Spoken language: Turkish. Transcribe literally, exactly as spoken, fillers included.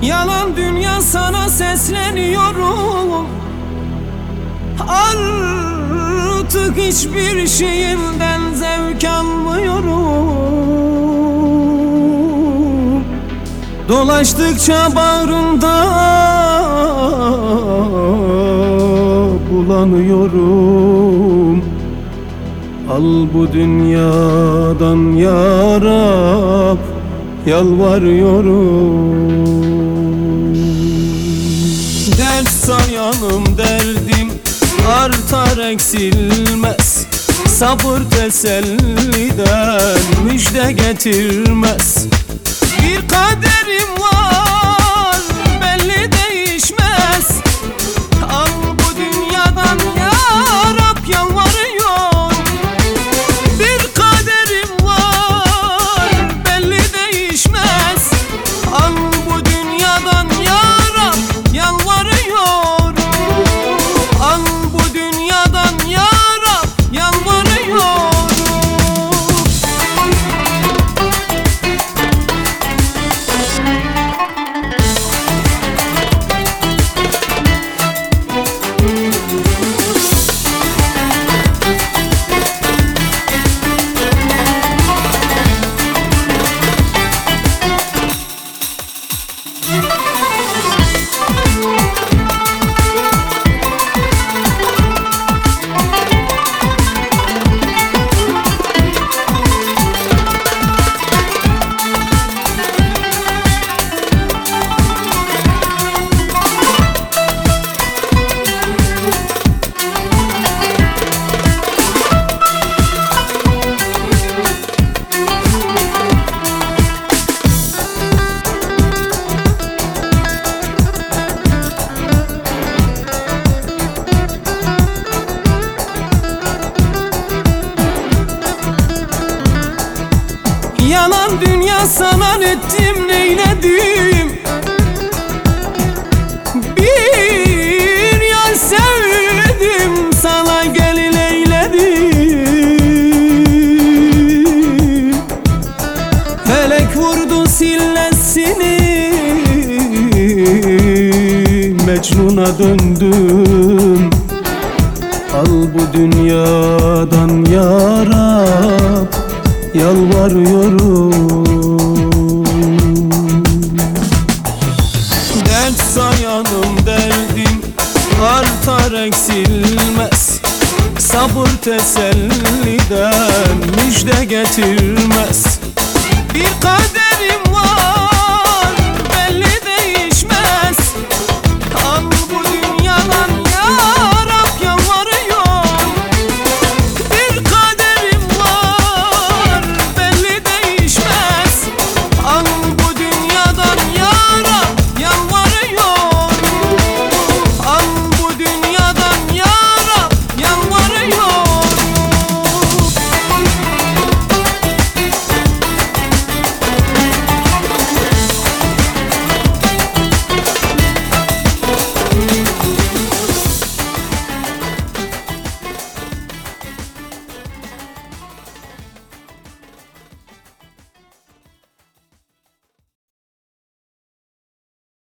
Yalan dünya sana sesleniyorum. Artık hiçbir şeyinden zevk almıyorum. Dolaştıkça bağrımda bulanıyorum. Al bu dünyadan ya Rab, yalvarıyorum. Dert sayanım derdim artar eksilmez. Sabır teselliden müjde getirmez. Bir kaderim var belli değişmez. Al bu dünyadan ya Rab, yalvarıyorum. Bir kaderim var belli değişmez. Al bu dünyadan ya Rab, yalvarıyorum. Al bu dünyadan ya Rab, yalvarıyorum. Yalan dünya sana ettim neyledim. Bir yar sevdim sana gelin eyledim. Felek vurdu sillesini, Mecnun'a döndüm. Al bu dünyadan ya Rab, yalvarıyorum. Dert sayanım derdim artar eksilmez. Sabır teselliden müjde getirmez. Bir kader